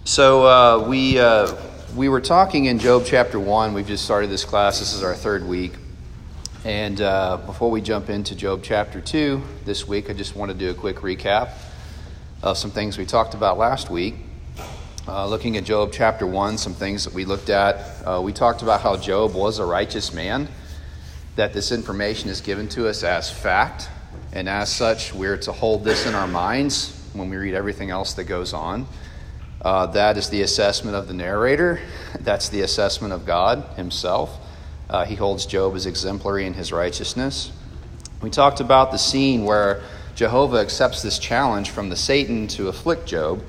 We were talking in Job chapter 1. We've just started this class. This is our third week. And before we jump into Job chapter 2 this week, I just want to do a quick recap of some things we talked about last week. Looking at Job chapter 1, some things that we looked at. We talked about how Job was a righteous man, that this information is given to us as fact, and as such, we're to hold this in our minds when we read everything else that goes on. That is the assessment of the narrator. That's the assessment of God himself. He holds Job as exemplary in his righteousness. We talked about the scene where Jehovah accepts this challenge from the Satan to afflict Job.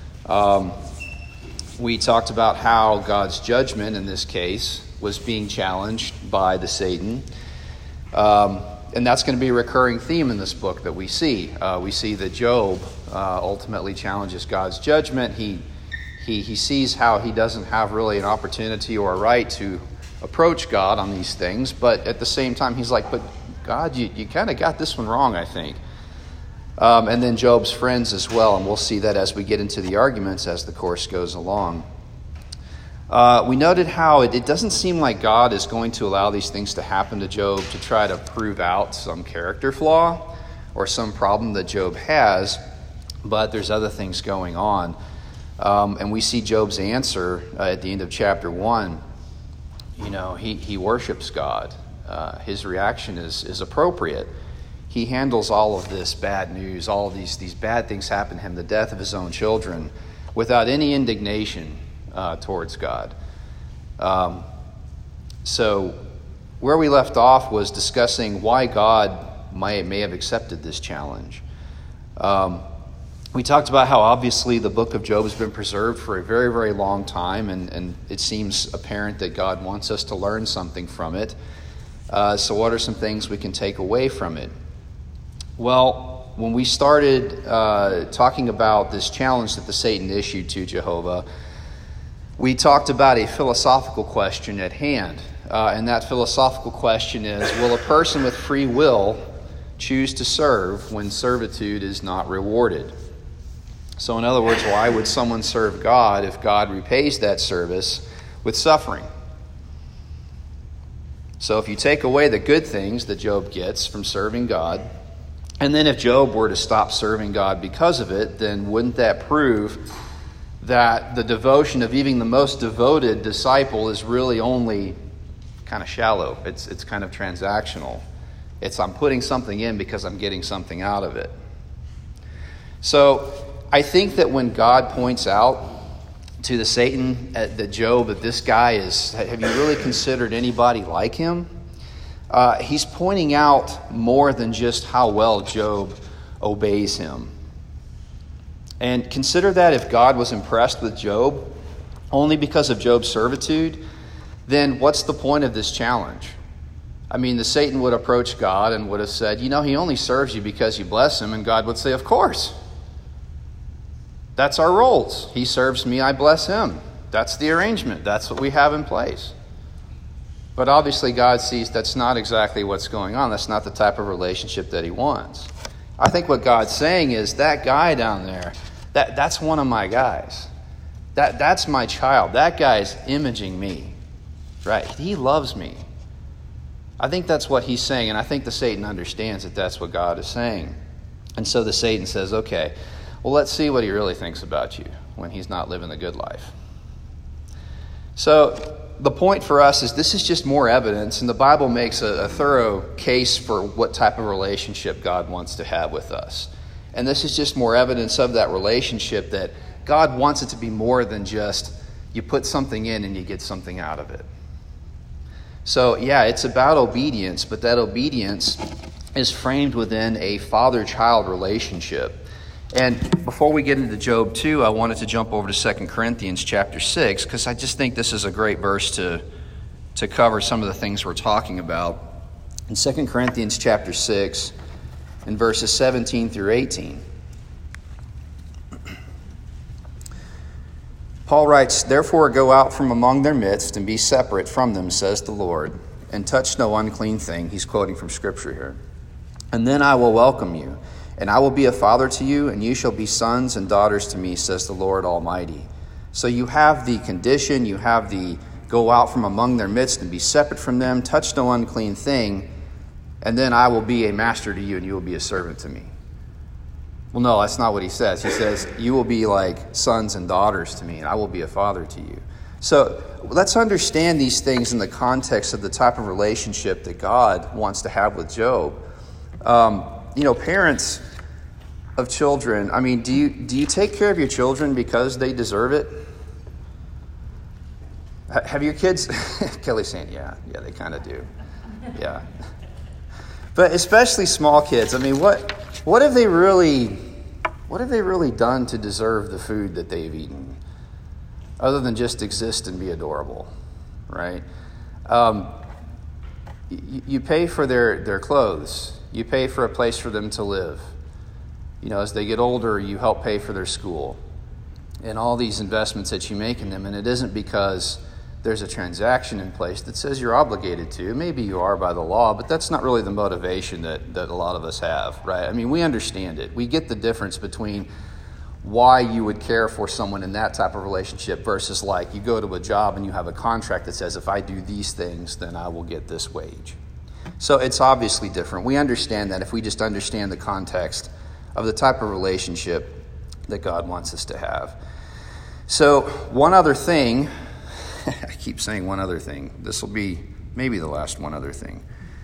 We talked about how God's judgment in this case was being challenged by the Satan. And that's going to be a recurring theme in this book that we see. We see that Job ultimately challenges God's judgment. He sees how he doesn't have really an opportunity or a right to approach God on these things. But at the same time, he's like, but God, you kind of got this one wrong, I think. And then Job's friends as well. And we'll see that as we get into the arguments as the course goes along. We noted how it doesn't seem like God is going to allow these things to happen to Job to try to prove out some character flaw or some problem that Job has, but there's other things going on. And we see Job's answer at the end of chapter 1. You know, he worships God. His reaction is appropriate. He handles all of this bad news, all of these bad things happen to him, the death of his own children, without any indignation towards God. So where we left off was discussing why God may have accepted this challenge. We talked about how obviously the book of Job has been preserved for a very, very long time, and it seems apparent that God wants us to learn something from it. So what are some things we can take away from it? Well, when we started talking about this challenge that the Satan issued to Jehovah, we talked about a philosophical question at hand. And that philosophical question is, will a person with free will choose to serve when servitude is not rewarded? So in other words, why would someone serve God if God repays that service with suffering? So if you take away the good things that Job gets from serving God, and then if Job were to stop serving God because of it, then wouldn't that prove that the devotion of even the most devoted disciple is really only kind of shallow? It's kind of transactional. I'm putting something in because I'm getting something out of it. So I think that when God points out to the Satan, that this guy is, have you really considered anybody like him? He's pointing out more than just how well Job obeys him. And consider that if God was impressed with Job only because of Job's servitude, then what's the point of this challenge? I mean, the Satan would approach God and would have said, he only serves you because you bless him. And God would say, of course. That's our roles. He serves me, I bless him. That's the arrangement. That's what we have in place. But obviously God sees that's not exactly what's going on. That's not the type of relationship that he wants. I think what God's saying is that guy down there, that's one of my guys. That's my child. That guy's imaging me. Right? He loves me. I think that's what he's saying, and I think the Satan understands that that's what God is saying. And so the Satan says, okay, well, let's see what he really thinks about you when he's not living the good life. So the point for us is this is just more evidence, and the Bible makes a thorough case for what type of relationship God wants to have with us. And this is just more evidence of that relationship, that God wants it to be more than just you put something in and you get something out of it. So yeah, it's about obedience, but that obedience is framed within a father-child relationship. And before we get into Job 2, I wanted to jump over to 2 Corinthians chapter 6, because I just think this is a great verse to cover some of the things we're talking about. In 2 Corinthians chapter 6, in verses 17 through 18, Paul writes, "Therefore go out from among their midst and be separate from them, says the Lord, and touch no unclean thing." He's quoting from Scripture here. "And then I will welcome you. And I will be a father to you, and you shall be sons and daughters to me, says the Lord Almighty. So you have the condition, you have the go out from among their midst and be separate from them, touch no unclean thing, and then I will be a master to you and you will be a servant to me. Well, no, that's not what he says. He says, you will be like sons and daughters to me, and I will be a father to you. So let's understand these things in the context of the type of relationship that God wants to have with Job. Parents of children, I mean, do you take care of your children because they deserve it? Have your kids... Kelly's saying, yeah, they kind of do. Yeah. But especially small kids, I mean, what have they really done to deserve the food that they've eaten? Other than just exist and be adorable, right? You pay for their clothes. You pay for a place for them to live. As they get older, you help pay for their school and all these investments that you make in them. And it isn't because there's a transaction in place that says you're obligated to. Maybe you are by the law, but that's not really the motivation that a lot of us have, right? I mean, we understand it. We get the difference between why you would care for someone in that type of relationship versus like you go to a job and you have a contract that says if I do these things, then I will get this wage. So it's obviously different. We understand that if we just understand the context of the type of relationship that God wants us to have. So one other thing, I keep saying one other thing. This will be maybe the last one other thing.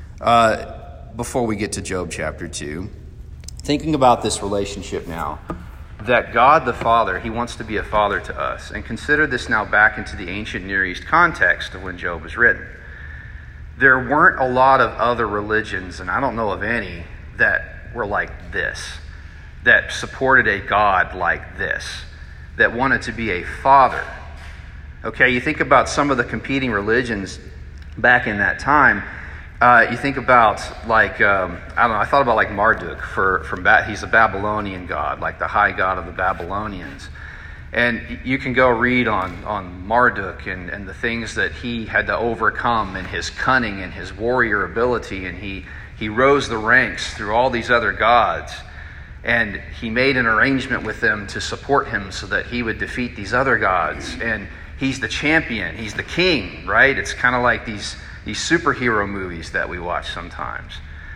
Before we get to Job chapter 2, thinking about this relationship now, that God the Father, he wants to be a father to us. And consider this now back into the ancient Near East context of when Job was written. There weren't a lot of other religions, and I don't know of any, that were like this, that supported a God like this, that wanted to be a father. Okay, you think about some of the competing religions back in that time. You think about I thought about like Marduk he's a Babylonian god, like the high god of the Babylonians. And you can go read on Marduk and the things that he had to overcome and his cunning and his warrior ability. And he rose the ranks through all these other gods. And he made an arrangement with them to support him so that he would defeat these other gods. And he's the champion. He's the king, right? It's kind of like these superhero movies that we watch sometimes.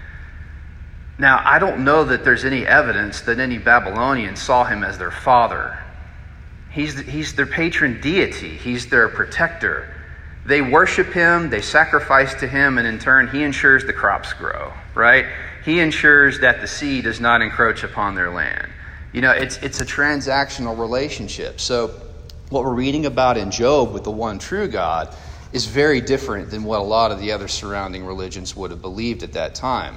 Now, I don't know that there's any evidence that any Babylonians saw him as their father. He's their patron deity. He's their protector. They worship him, they sacrifice to him, and in turn, he ensures the crops grow, right? He ensures that the sea does not encroach upon their land. It's a transactional relationship. So what we're reading about in Job with the one true God is very different than what a lot of the other surrounding religions would have believed at that time.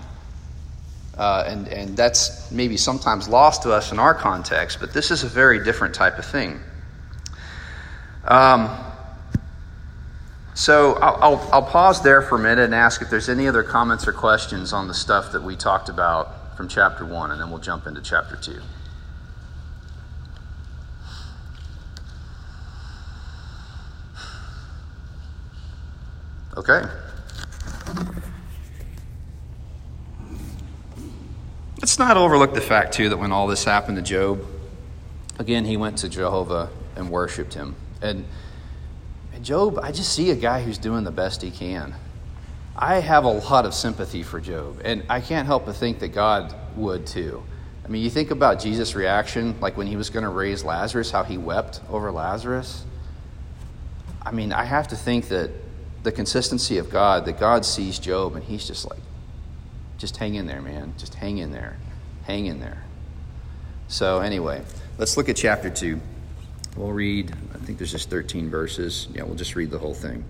And that's maybe sometimes lost to us in our context, but this is a very different type of thing. So I'll pause there for a minute and ask if there's any other comments or questions on the stuff that we talked about from chapter 1, and then we'll jump into chapter 2. Okay. Let's not overlook the fact, too, that when all this happened to Job, again, he went to Jehovah and worshiped him. And Job, I just see a guy who's doing the best he can. I have a lot of sympathy for Job, and I can't help but think that God would, too. I mean, you think about Jesus' reaction, like when he was going to raise Lazarus, how he wept over Lazarus. I mean, I have to think that the consistency of God, that God sees Job and he's just like, just hang in there, man. Just hang in there. Hang in there. So anyway, let's look at chapter 2. We'll read, I think there's just 13 verses. Yeah, we'll just read the whole thing.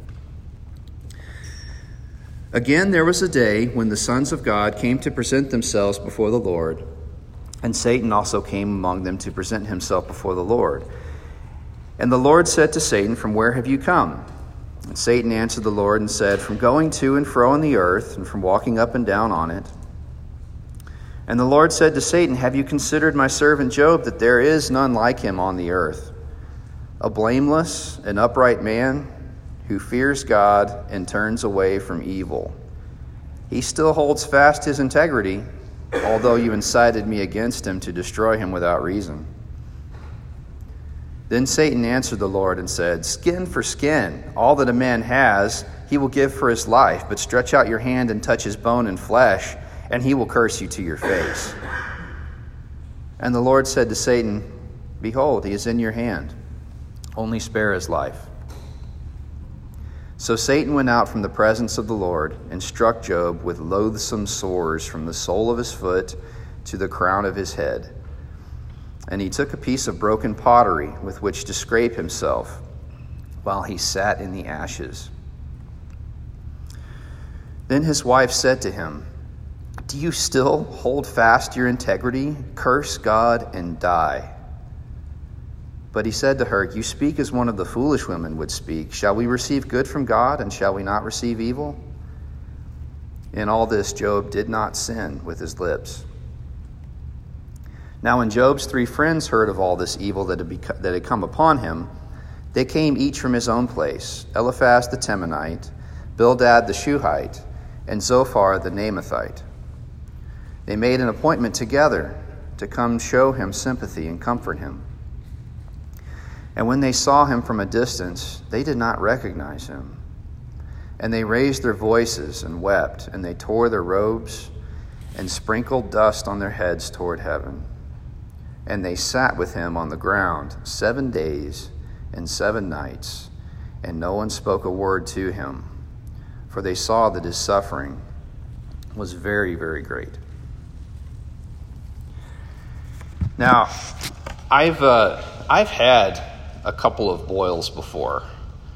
Again, there was a day when the sons of God came to present themselves before the Lord, and Satan also came among them to present himself before the Lord. And the Lord said to Satan, "From where have you come?" And Satan answered the Lord and said, "From going to and fro on the earth, and from walking up and down on it." And the Lord said to Satan, "Have you considered my servant Job, that there is none like him on the earth, a blameless and upright man who fears God and turns away from evil? He still holds fast his integrity, although you incited me against him to destroy him without reason." Then Satan answered the Lord and said, "Skin for skin. All that a man has, he will give for his life. But stretch out your hand and touch his bone and flesh, and he will curse you to your face." And the Lord said to Satan, "Behold, he is in your hand. Only spare his life." So Satan went out from the presence of the Lord and struck Job with loathsome sores from the sole of his foot to the crown of his head. And he took a piece of broken pottery with which to scrape himself while he sat in the ashes. Then his wife said to him, "Do you still hold fast your integrity? Curse God and die." But he said to her, "You speak as one of the foolish women would speak. Shall we receive good from God, and shall we not receive evil?" In all this, Job did not sin with his lips. Now when Job's 3 friends heard of all this evil that had come upon him, they came each from his own place: Eliphaz the Temanite, Bildad the Shuhite, and Zophar the Naamathite. They made an appointment together to come show him sympathy and comfort him. And when they saw him from a distance, they did not recognize him. And they raised their voices and wept, and they tore their robes and sprinkled dust on their heads toward heaven. And they sat with him on the ground 7 days and 7 nights, and no one spoke a word to him, for they saw that his suffering was very, very great. Now, I've had a couple of boils before,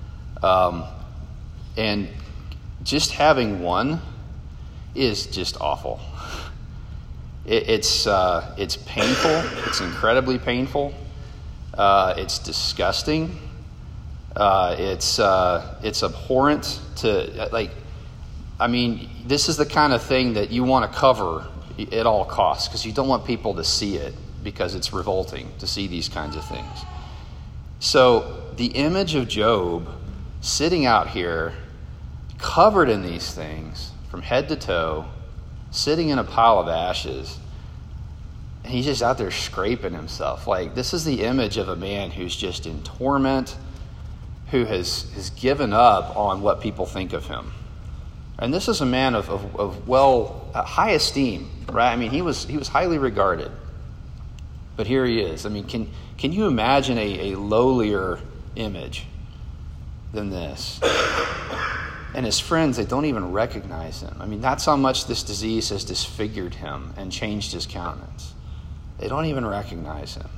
and just having one is just awful. It's painful. It's incredibly painful. It's disgusting. It's abhorrent to, this is the kind of thing that you want to cover at all costs, because you don't want people to see it, because it's revolting to see these kinds of things. So the image of Job sitting out here, covered in these things from head to toe, sitting in a pile of ashes, and he's just out there scraping himself. This is the image of a man who's just in torment, who has given up on what people think of him. And this is a man of high esteem, right? He was highly regarded. But here he is. Can you imagine a lowlier image than this? And his friends, they don't even recognize him. That's how much this disease has disfigured him and changed his countenance. They don't even recognize him.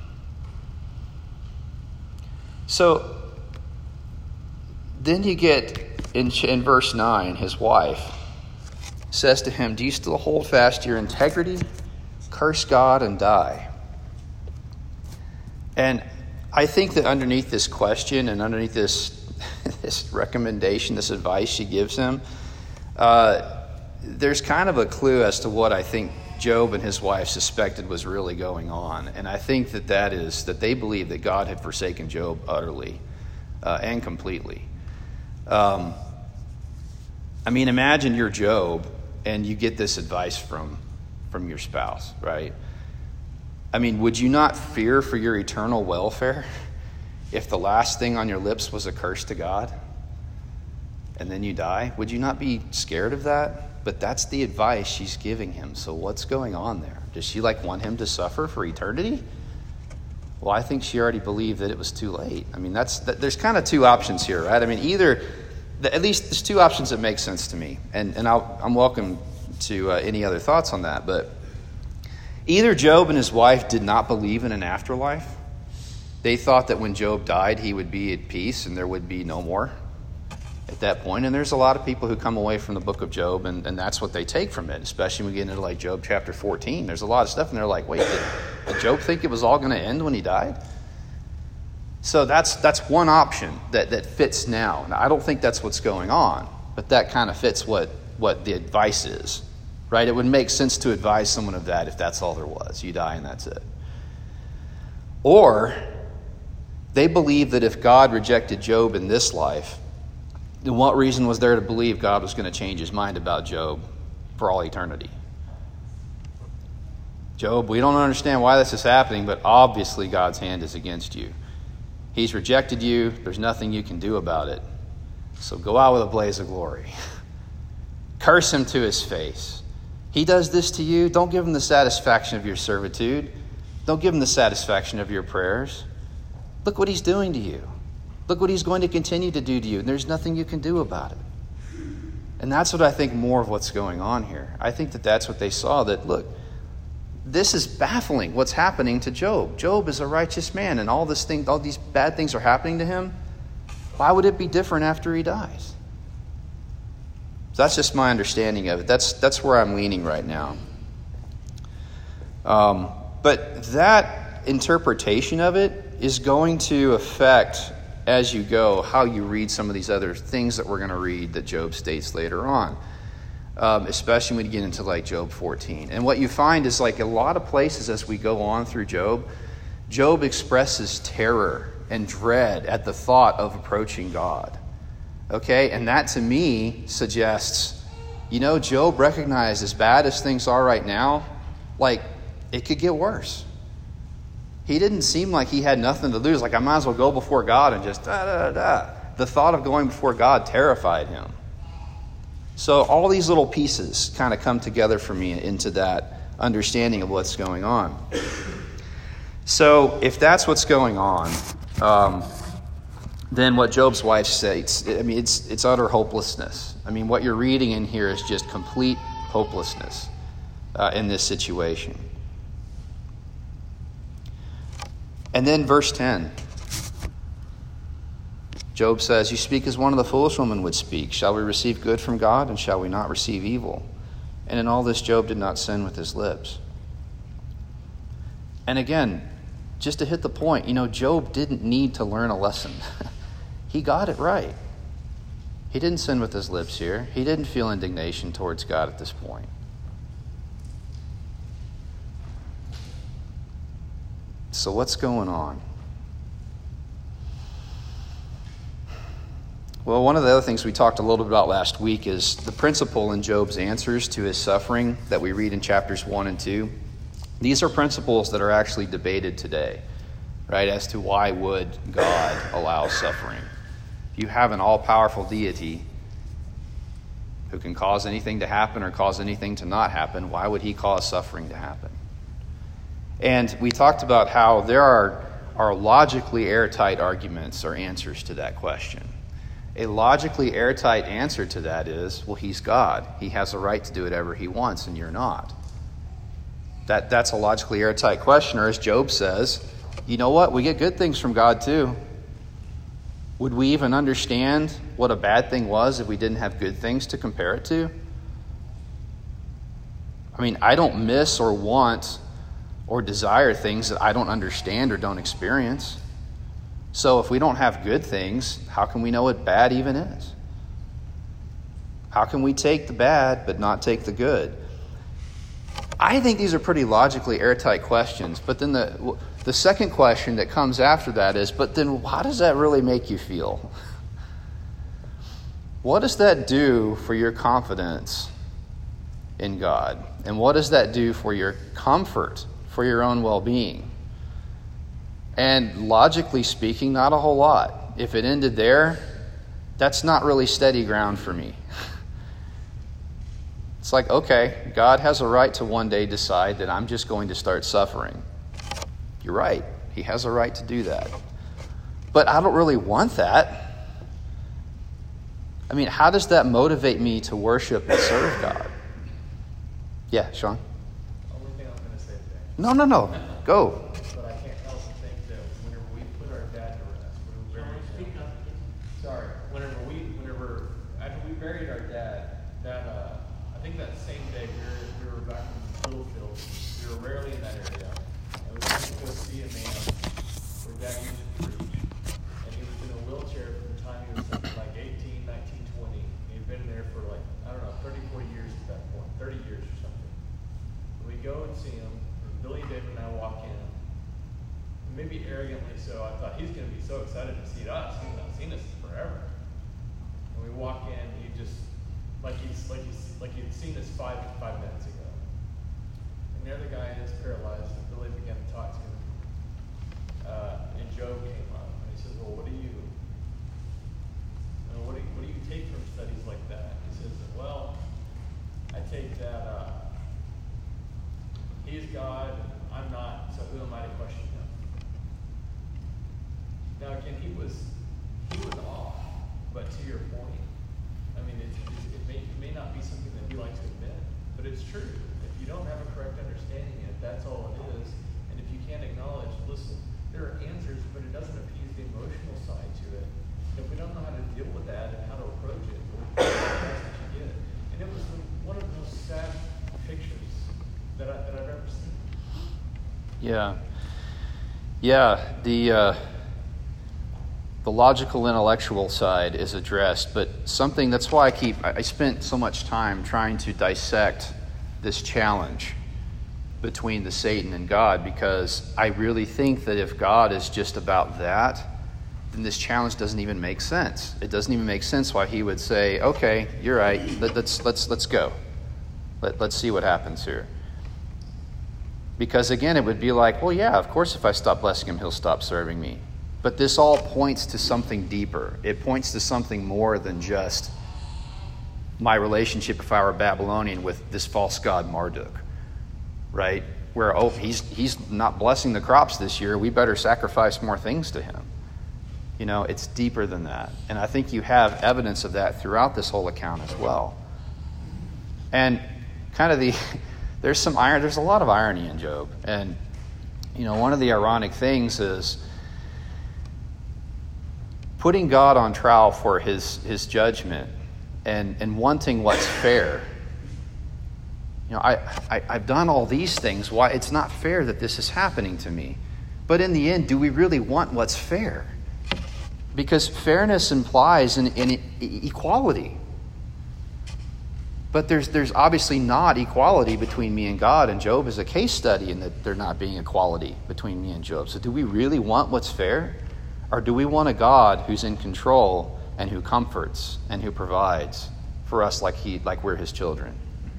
So then you get in verse 9, his wife says to him, "Do you still hold fast your integrity? Curse God and die." And I think that underneath this question and underneath this recommendation, this advice she gives him, there's kind of a clue as to what I think Job and his wife suspected was really going on. And I think that is that they believed that God had forsaken Job utterly and completely. Imagine you're Job and you get this advice from your spouse, right? Would you not fear for your eternal welfare if the last thing on your lips was a curse to God and then you die? Would you not be scared of that? But that's the advice she's giving him. So what's going on there? Does she want him to suffer for eternity? Well, I think she already believed that it was too late. There's kind of 2 options here, right? Either, at least there's 2 options that make sense to me. And I'm welcome to any other thoughts on that. But either Job and his wife did not believe in an afterlife. They thought that when Job died, he would be at peace and there would be no more at that point. And there's a lot of people who come away from the book of Job, and that's what they take from it, especially when we get into Job chapter 14. There's a lot of stuff, and they're like, wait, did Job think it was all going to end when he died? So that's one option that fits now. Now, I don't think that's what's going on, but that kind of fits what the advice is, right? It would make sense to advise someone of that if that's all there was. You die and that's it. Or they believe that if God rejected Job in this life, then what reason was there to believe God was going to change his mind about Job for all eternity? Job, we don't understand why this is happening, but obviously God's hand is against you. He's rejected you. There's nothing you can do about it. So go out with a blaze of glory. Curse him to his face. He does this to you. Don't give him the satisfaction of your servitude. Don't give him the satisfaction of your prayers. Look what he's doing to you. Look what he's going to continue to do to you. And there's nothing you can do about it. And that's what I think more of what's going on here. I think that that's what they saw. That, look, this is baffling what's happening to Job. Job is a righteous man, and all these bad things are happening to him. Why would it be different after he dies? So that's just my understanding of it. That's where I'm leaning right now. But that interpretation of it is going to affect, as you go, how you read some of these other things that we're going to read that Job states later on. Especially when you get into like Job 14. And what you find is like a lot of places as we go on through Job, Job expresses terror and dread at the thought of approaching God. Okay? And that to me suggests, Job recognized as bad as things are right now, like it could get worse. He didn't seem like he had nothing to lose. Like I might as well go before God and just da-da-da. The thought of going before God terrified him. So all these little pieces kind of come together for me into that understanding of what's going on. So if that's what's going on, then what Job's wife states, it's utter hopelessness. What you're reading in here is just complete hopelessness in this situation. And then verse 10. Job says, "You speak as one of the foolish women would speak. Shall we receive good from God, and shall we not receive evil?" And in all this, Job did not sin with his lips. And again, just to hit the point, Job didn't need to learn a lesson. He got it right. He didn't sin with his lips here. He didn't feel indignation towards God at this point. So what's going on? Well, one of the other things we talked a little bit about last week is the principle in Job's answers to his suffering that we read in chapters 1 and 2. These are principles that are actually debated today, right, as to why would God allow suffering. If you have an all-powerful deity who can cause anything to happen or cause anything to not happen, why would he cause suffering to happen? And we talked about how there are logically airtight arguments or answers to that question. A logically airtight answer to that is, well, he's God. He has a right to do whatever he wants, and you're not. That's a logically airtight question. Or as Job says, you know what? We get good things from God too. Would we even understand what a bad thing was if we didn't have good things to compare it to? I don't miss or want or desire things that I don't understand or don't experience. So if we don't have good things, how can we know what bad even is? How can we take the bad but not take the good? I think these are pretty logically airtight questions. But then the second question that comes after that is, but then how does that really make you feel? What does that do for your confidence in God? And what does that do for your comfort, for your own well-being? And logically speaking, not a whole lot. If it ended there, that's not really steady ground for me. It's like, okay, God has a right to one day decide that I'm just going to start suffering. You're right. He has a right to do that. But I don't really want that. How does that motivate me to worship and serve God? Yeah, Sean? Only thing I'm going to say today. No. Go. But I can't help but think that whenever we put our dad to rest, after we buried our dad, I think that same day we were back in Littlefield. We were rarely in that area, and we went to go see a man where Dad used to preach, and he was in a wheelchair from the time he was something like 18, 19, 20. And he'd been there for 30, 40 years at that point, 30 years or something. And we go and see him, and Billy, David, and I walk in. And maybe arrogantly so, I thought he's going to be so excited to see us. He's not seen us forever. And we walk in, he just like he'd seen us five minutes ago. And the other guy is paralyzed, and Billy began to talk to him. And Job came up, and he says, and he was off. But to your point, I mean, it may not be something that we like to admit, but it's true. If you don't have a correct understanding of it, that's all it is. And if you can't acknowledge, listen, there are answers, but it doesn't appease the emotional side to it. If we don't know how to deal with that and how to approach it, that's what you get. And it was one of the most sad pictures that I've ever seen. Yeah. The logical intellectual side is addressed, but something that's why I spent so much time trying to dissect this challenge between the Satan and God, because I really think that if God is just about that, then this challenge doesn't even make sense. It doesn't even make sense why he would say, okay, you're right, let's go. Let's see what happens here. Because again, it would be like, well, yeah, of course if I stop blessing him, he'll stop serving me. But this all points to something deeper. It points to something more than just my relationship, if I were Babylonian, with this false god Marduk, right? Where, he's not blessing the crops this year, we better sacrifice more things to him. You know, it's deeper than that. And I think you have evidence of that throughout this whole account as well. And kind of there's a lot of irony in Job. And, you know, one of the ironic things is putting God on trial for his judgment and wanting what's fair. You know, I've done all these things. Why? It's not fair that this is happening to me. But in the end, do we really want what's fair? Because fairness implies an equality. But there's obviously not equality between me and God, and Job is a case study in that there not being equality between me and Job. So do we really want what's fair? Or do we want a God who's in control and who comforts and who provides for us like we're his children?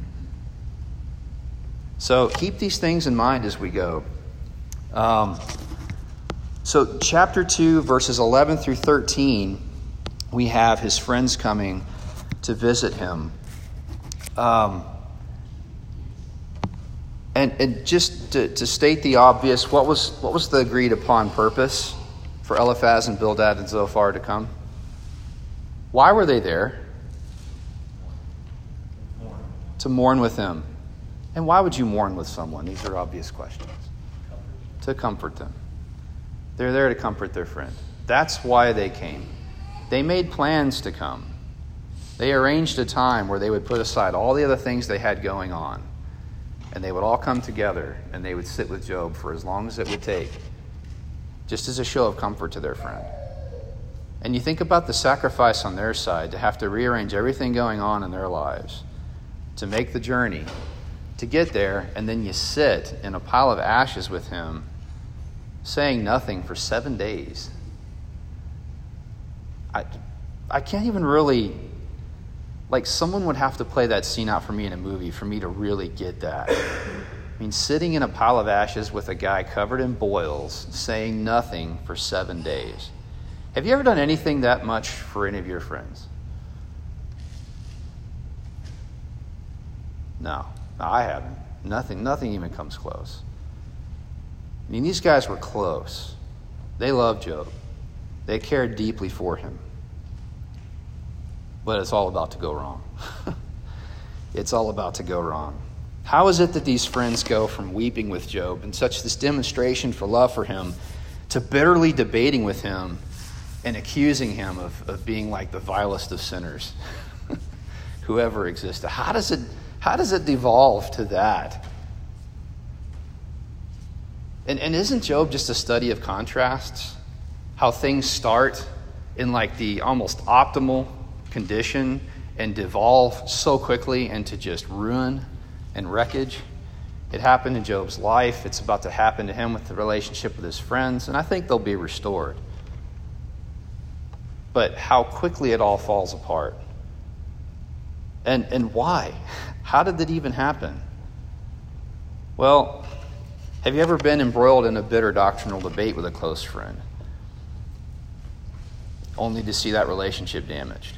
So keep these things in mind as we go. So chapter 2, verses 11 through 13, we have his friends coming to visit him. And just to state the obvious, what was the agreed upon purpose for Eliphaz and Bildad and Zophar to come? Why were they there? To mourn with him. And why would you mourn with someone? These are obvious questions. To comfort them. They're there to comfort their friend. That's why they came. They made plans to come. They arranged a time where they would put aside all the other things they had going on, and they would all come together and they would sit with Job for as long as it would take, just as a show of comfort to their friend. And you think about the sacrifice on their side to have to rearrange everything going on in their lives, to make the journey, to get there, and then you sit in a pile of ashes with him, saying nothing for 7 days. I can't even really, someone would have to play that scene out for me in a movie for me to really get that. I mean, sitting in a pile of ashes with a guy covered in boils, saying nothing for 7 days. Have you ever done anything that much for any of your friends? No, I haven't. Nothing even comes close. I mean, these guys were close. They loved Job. They cared deeply for him. But it's all about to go wrong. It's all about to go wrong. How is it that these friends go from weeping with Job and such this demonstration for love for him to bitterly debating with him and accusing him of being like the vilest of sinners who ever existed? How does it devolve to that? And isn't Job just a study of contrasts? How things start in the almost optimal condition and devolve so quickly into just ruin and wreckage. It happened in Job's life. It's about to happen to him with the relationship with his friends, and I think they'll be restored. But how quickly it all falls apart. And why? How did that even happen? Well, have you ever been embroiled in a bitter doctrinal debate with a close friend, only to see that relationship damaged?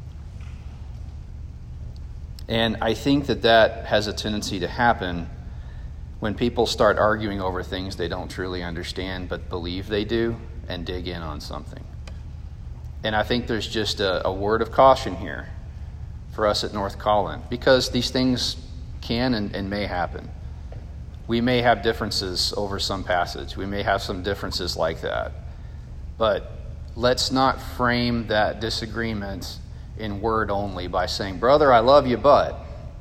And I think that has a tendency to happen when people start arguing over things they don't truly understand but believe they do, and dig in on something. And I think there's just a word of caution here for us at North Collin, because these things can and may happen. We may have differences over some passage. We may have some differences like that. But let's not frame that disagreement in word only by saying, brother, I love you, but.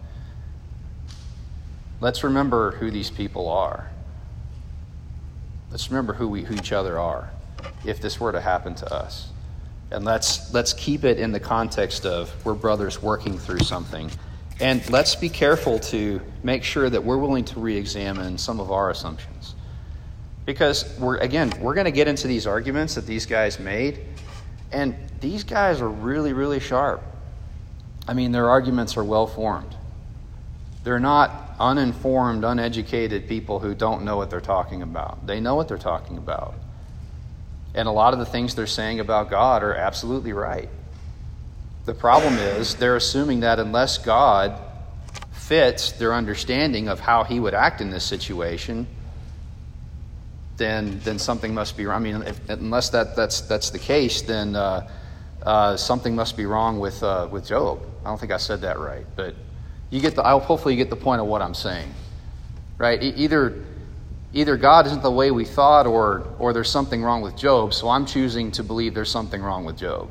Let's remember who these people are. Let's remember who each other are if this were to happen to us. And let's keep it in the context of we're brothers working through something. And let's be careful to make sure that we're willing to re-examine some of our assumptions. Because we're going to get into these arguments that these guys made. And these guys are really, really sharp. I mean, their arguments are well formed. They're not uninformed, uneducated people who don't know what they're talking about. They know what they're talking about. And a lot of the things they're saying about God are absolutely right. The problem is they're assuming that unless God fits their understanding of how he would act in this situation, then something must be wrong. I mean, unless that's the case, then something must be wrong with Job. I don't think I said that right, but hopefully you get the point of what I'm saying, right? Either God isn't the way we thought, or there's something wrong with Job. So I'm choosing to believe there's something wrong with Job,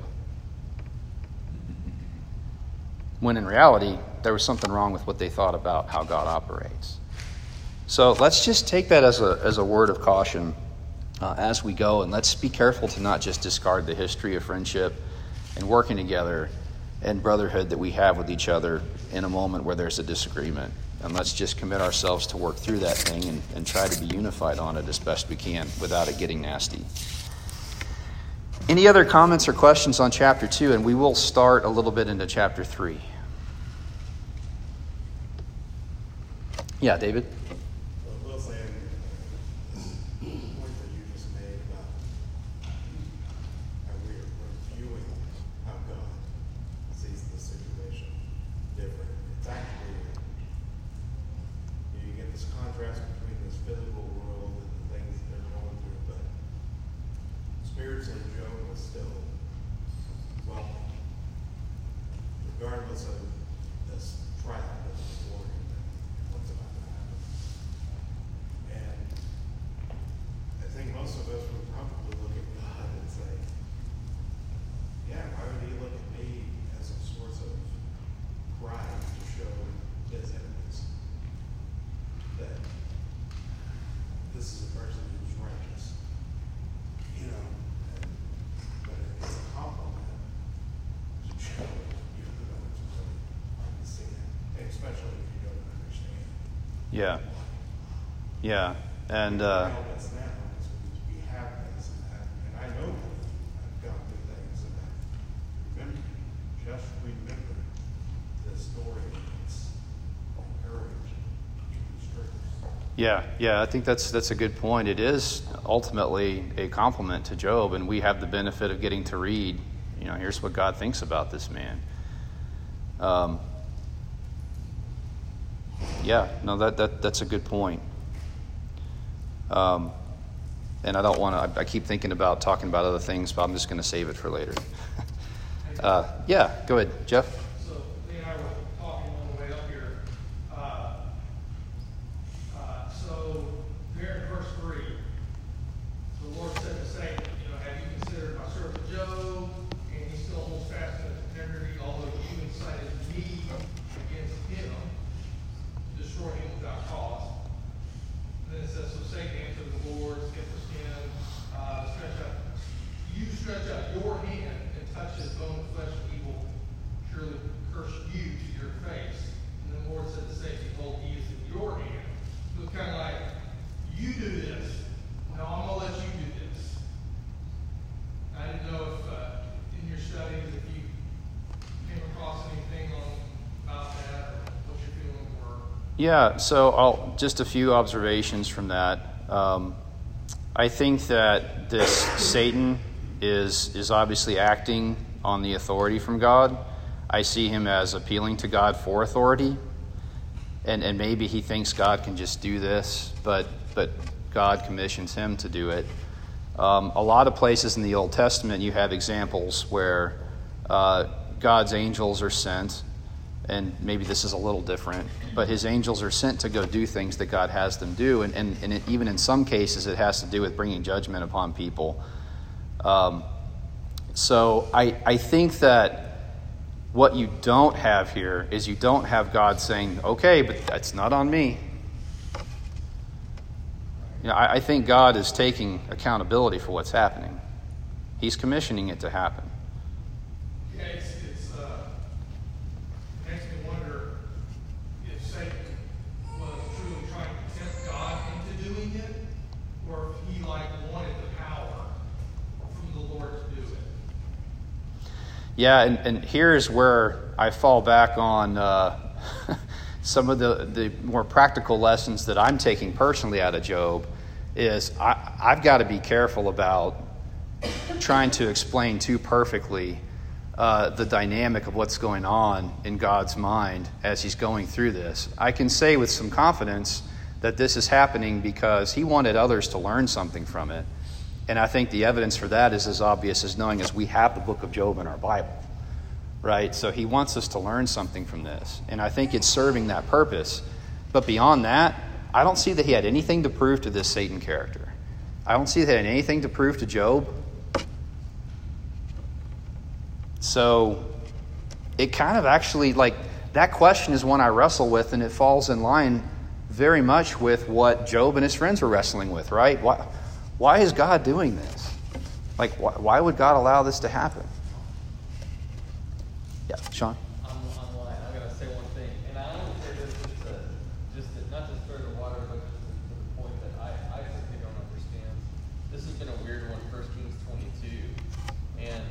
when in reality there was something wrong with what they thought about how God operates. So let's just take that as a word of caution as we go, and let's be careful to not just discard the history of friendship and working together and brotherhood that we have with each other in a moment where there's a disagreement. And let's just commit ourselves to work through that thing and try to be unified on it as best we can without it getting nasty. Any other comments or questions on chapter 2? And we will start a little bit into chapter 3. Yeah, David? Well, Will, saying this point that you just made about how we're viewing how God sees the situation different. It's actually, you get this contrast between this physical world and the things that they're going through, but spiritually, Job was still wealthy, regardless of this trial that was before him and what's about to happen. And I think most of us would probably look at God and say, yeah, why would he look at me as a source of pride to show his enemies that this is a person who's righteous? You know, but it's a compliment to show you know it's really hard to see it, especially if you don't understand. Yeah. Yeah. And That's now, is we have this and that, and I know that I've gone through things and that. Remember this story. It's encouraged to truth. Yeah, I think that's a good point. It is ultimately a compliment to Job, and we have the benefit of getting to read, here's what God thinks about this man. That's a good point. And I don't want to, I keep thinking about talking about other things, but I'm just going to save it for later. Yeah, go ahead, Jeff. So Lee and I were talking on the way up here. So there in verse 3, the Lord said to Satan, have you considered my servant Job? And he still holds fast to his integrity, although you incited me against him to destroy him without cause. And then it says, so Satan answered the Lord, skip the skin, stretch out your hand and touch his bone and flesh, and he will surely curse you to your face. And the Lord said to Satan, behold, he is in your hand. So it's kind of like, you do this. Now I'm going to let you do this. I didn't know if in your studies, if you came across anything about that, or what your feelings were. Yeah, so just a few observations from that. I think that this Satan is obviously acting on the authority from God. I see him as appealing to God for authority. And maybe he thinks God can just do this, but God commissions him to do it. A lot of places in the Old Testament you have examples where God's angels are sent, and maybe this is a little different, but his angels are sent to go do things that God has them do, and even in some cases it has to do with bringing judgment upon people. So I think that what you don't have here is you don't have God saying, okay, but that's not on me. I think God is taking accountability for what's happening. He's commissioning it to happen. Yeah, it makes me wonder if Satan was truly trying to tempt God into doing it, or if he wanted the power from the Lord to do it. Yeah, and here's where I fall back on some of the more practical lessons that I'm taking personally out of Job. Is I've got to be careful about trying to explain too perfectly the dynamic of what's going on in God's mind as he's going through this. I can say with some confidence that this is happening because he wanted others to learn something from it. And I think the evidence for that is as obvious as knowing as we have the book of Job in our Bible, right? So he wants us to learn something from this. And I think it's serving that purpose. But beyond that, I don't see that he had anything to prove to this Satan character. I don't see that he had anything to prove to Job. So it kind of actually, that question is one I wrestle with, and it falls in line very much with what Job and his friends were wrestling with, right? Why is God doing this? Why would God allow this to happen? Yeah, Sean? I'm online. I gotta say one thing, and I only say this just to not just stir the water, but just to the point that I simply don't understand. This has been a weird one. 1 Kings 22, and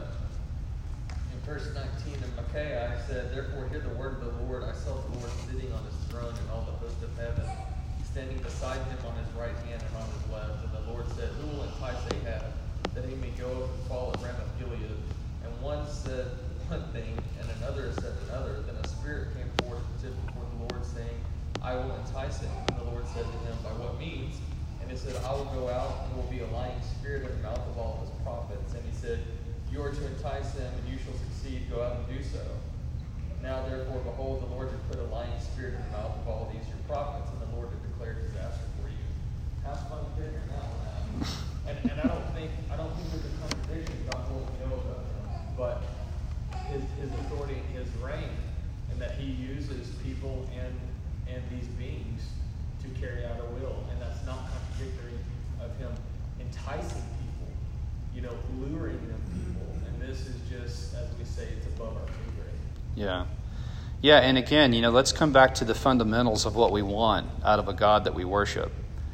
in verse 19 in Micaiah, I said, "Therefore hear the word of the Lord. I saw the Lord sitting on his throne, and all the host of heaven standing beside him on his right hand and on his left. And the Lord said, Who will entice Ahab, that he may go up and fall at Ramoth Gilead? And one said one thing, and another said another. Then a spirit came forth and stood before the Lord, saying, I will entice him. And the Lord said to him, By what means? And he said, I will go out, and will be a lying spirit in the mouth of all of his prophets. And he said, You are to entice him, and you shall succeed. Go out and do so. Now therefore, behold, the Lord has put a lying spirit in the mouth of all these your prophets, and the Lord has declared disaster for you. Have fun figuring that one out. And I don't think there's a contradiction about what we know about him, but his authority and his reign, and that he uses people and these beings to carry out a will, and that's not contradictory of him enticing people, luring them people, and this is just, as we say, it's above our pay grade. Yeah, and again, let's come back to the fundamentals of what we want out of a God that we worship.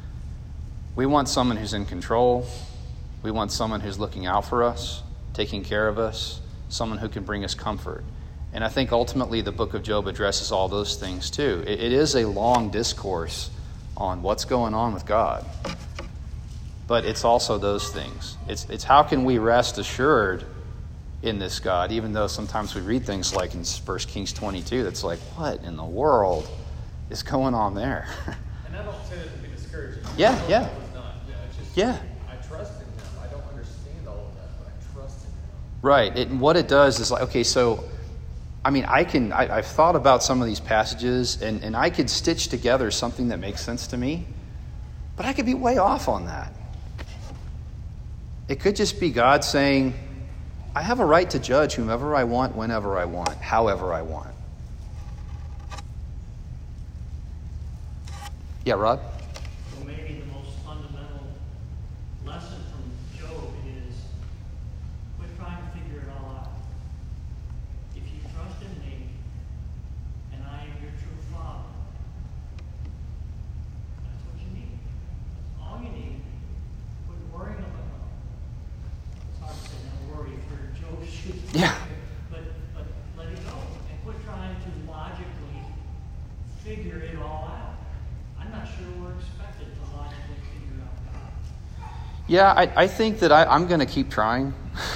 We want someone who's in control. We want someone who's looking out for us, taking care of us, someone who can bring us comfort. And I think ultimately the book of Job addresses all those things too. It is a long discourse on what's going on with God. But it's also those things. It's how can we rest assured in this God, even though sometimes we read things like in 1 Kings 22, that's like, what in the world is going on there? And I don't say that to be discouraging. Yeah. It's just, Yeah. I trust in him. I don't understand all of that, but I trust in him. Right. And what it does is I've thought about some of these passages and I could stitch together something that makes sense to me, but I could be way off on that. It could just be God saying, I have a right to judge whomever I want, whenever I want, however I want. Yeah, Rod? So maybe the most fundamental lesson from Job is quit trying to figure it all out. If you trust in me and I am your true Father, that's what you need. That's all you need. Quit worrying about it. It's hard to say not worry for Job's shoes. Yeah. But let it go. And quit trying to logically figure it all out. I'm not sure we're expected to logically figure out God. Yeah, I think that I'm going to keep trying.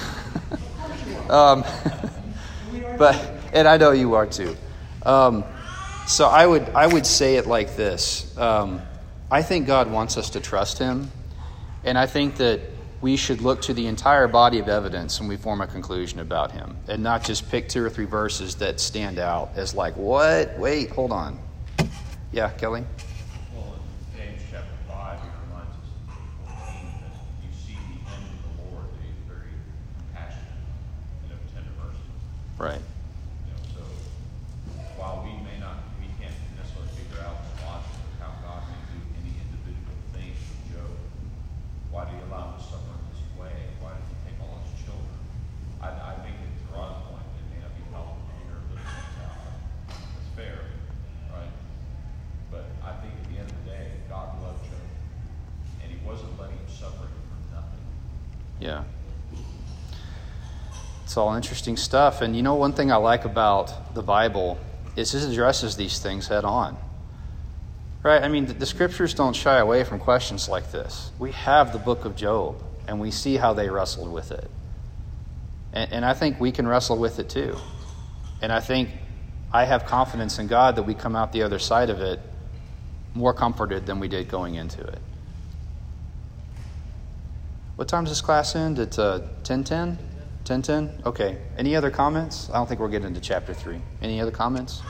And I know you are too. So I would say it like this. I think God wants us to trust him. And I think that we should look to the entire body of evidence when we form a conclusion about him, and not just pick 2 or 3 verses that stand out as like, what? Wait, hold on. Yeah, Kelly? Well, in James chapter 5, he reminds us in verse 14 that you see the end of the Lord, that he's very compassionate and of tender mercy. Right. So while we can't necessarily figure out the logic of how God may do any individual thing with Job, why do you allow him to suffer in this way? Why did he take all his children? I think at Rod's point, it may not be helpful to hear those things out. That's fair, right? But I think at the end of the day, God loved Job, and he wasn't letting him suffer for nothing. Yeah. It's all interesting stuff. And one thing I like about the Bible is it addresses these things head on. Right? I mean, the scriptures don't shy away from questions like this. We have the book of Job, and we see how they wrestled with it. And I think we can wrestle with it too. And I think I have confidence in God that we come out the other side of it more comforted than we did going into it. What time does this class end? At 10:10? 10:10? Okay. Any other comments? I don't think we're getting into chapter 3. Any other comments?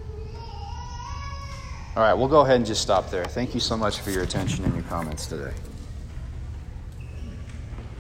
All right, we'll go ahead and just stop there. Thank you so much for your attention and your comments today.